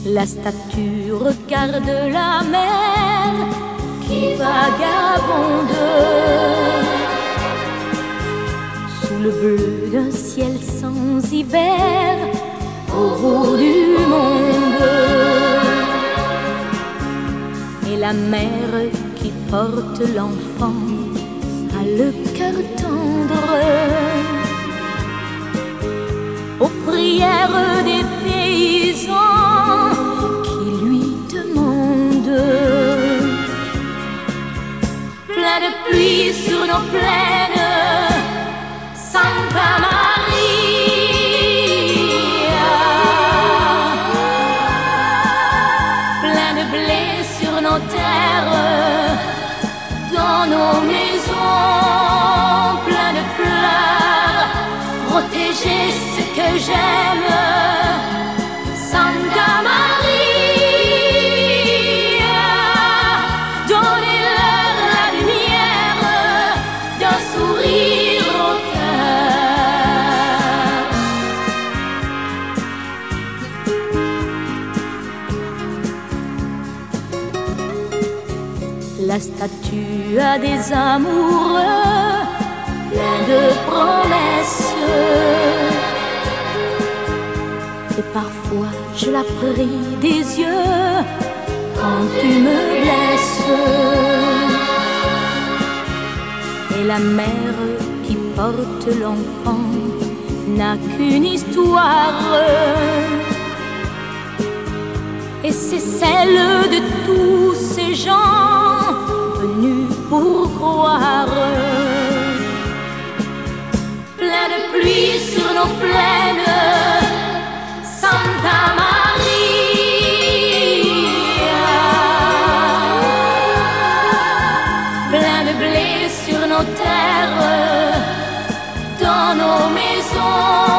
La statue regarde la mer qui vagabonde sous le bleu d'un ciel sans hiver au bout du monde. Et la mère qui porte l'enfant a le cœur tendre aux prières des paysans qui lui demandent. Plein de pluie sur nos plaines, Santa Maria. Plein de blé sur nos terres, dans nos maisons, plein de fleurs, protéger ce que j'aime, Santa Maria. Donnez-leur la lumière d'un sourire au cœur. La statue a des amoureux plein de promesses, et parfois je la prie des yeux quand tu me blesses. Et la mère qui porte l'enfant n'a qu'une histoire, et c'est celle de tous ces gens venus pour croire. Plein de pluie sur nos plaines, Santa Maria. Plein de blé sur nos terres, dans nos maisons.